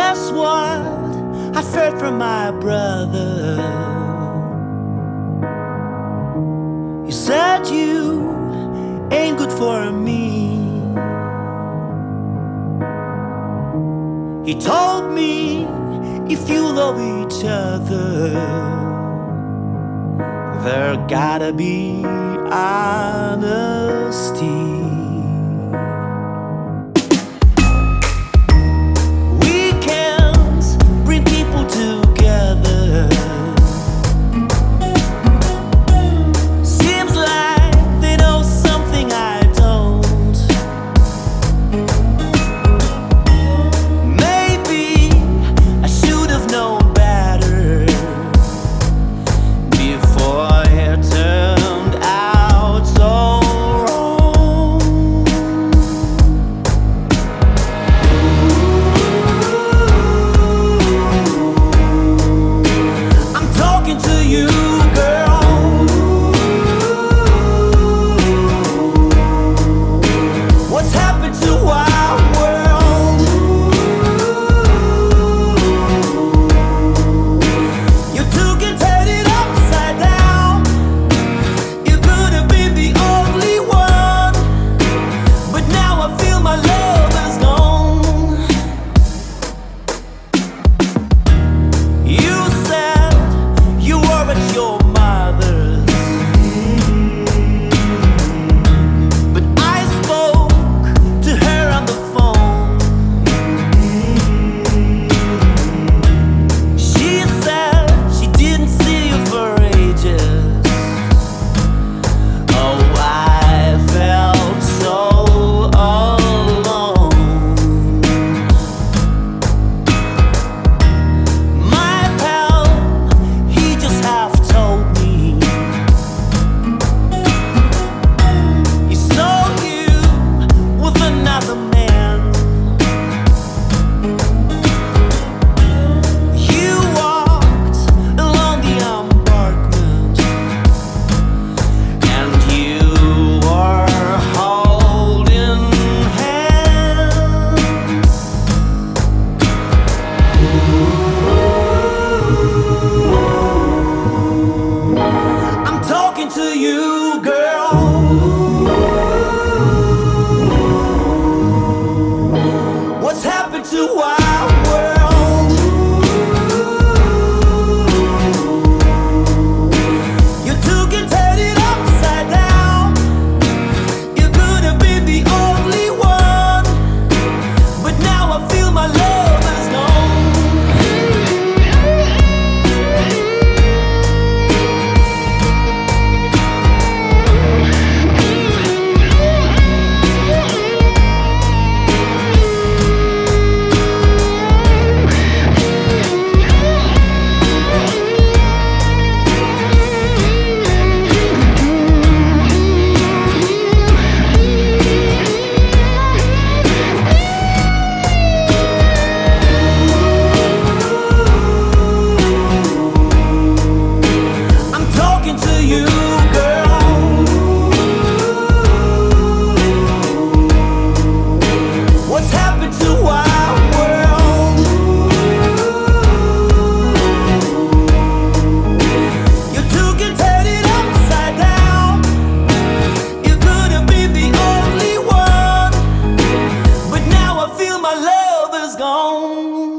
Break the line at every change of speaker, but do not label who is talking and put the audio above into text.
just what I felt from my brother. He said you ain't good for me. He told me if you love each other, there gotta be honesty. Weekends bring people together. Seems like they know something I don't. Maybe I should have known better before it turned out so wrong. I'm talking to you, girl. What's happened to our world? You took and turned it upside down. You could have been the only one, but now I feel my love is gone. You said you were at your mother's, but I spoke to her on the phone. She said she didn't see you for ages. Oh, I felt so alone. My pal, he just half told me he saw you with another man. You walked along the embankment, and you were holding hands. I'm talking to you, girl. What's happened to our world? You took and turned it upside down. You could have been the only one, but now I feel my love is gone. I'm talking to you, girl. What's happened to our world? You took and turned it upside down. You could have been the only one, but now I feel my love is gone.